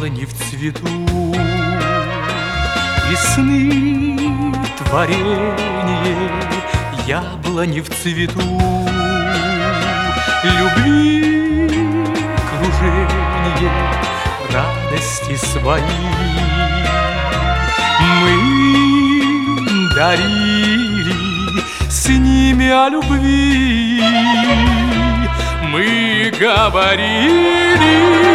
яблони в цвету, весны творение, яблони в цвету, любви кружение, радости свои мы дарили, с ними о любви мы говорили.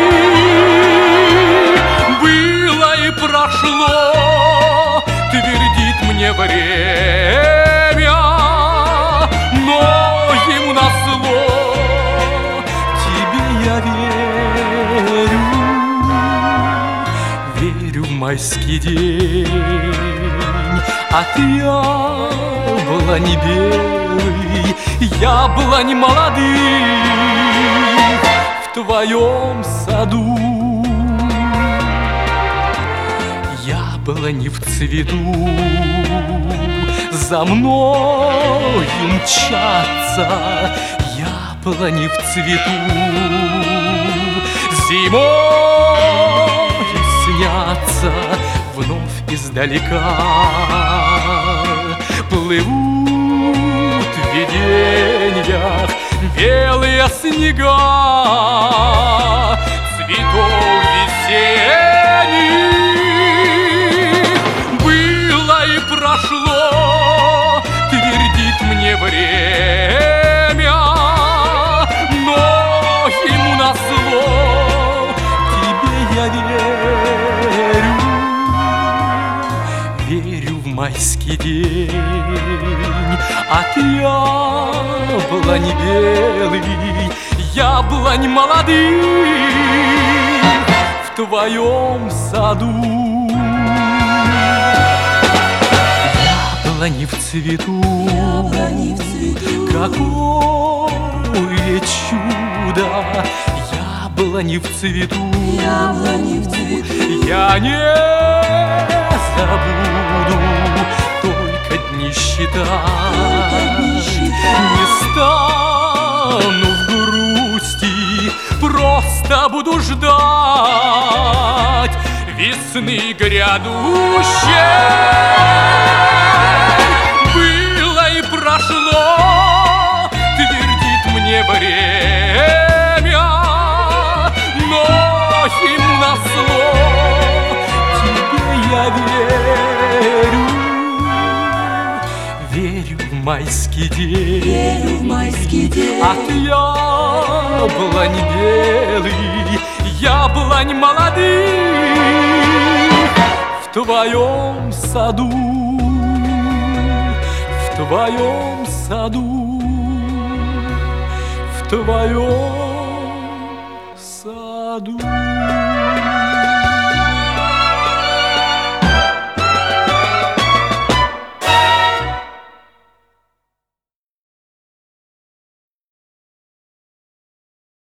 Было и прошло, твердит мне время, но ему назло тебе я верю в майский день. От яблони белый, яблони молодых в твоем саду. Яблони в цвету за мною мчатся, яблони в цвету зимой снятся вновь издалека. Плывут в видениях белые снега цветов весенних. Было и прошло, твердит мне время, но ему назло тебе я верю в майский день. От яблони белый, яблонь молодых в твоем саду. Яблони в цвету, какое чудо, яблони в цвету, я не забуду только дни считать. Не стану в грусти, просто буду ждать весны грядущей. Было и прошло, твердит мне время, но ему назло тебе я верю в майский день. От яблони белый, яблонь молодых в твоем саду, в твоем саду, в твоем саду.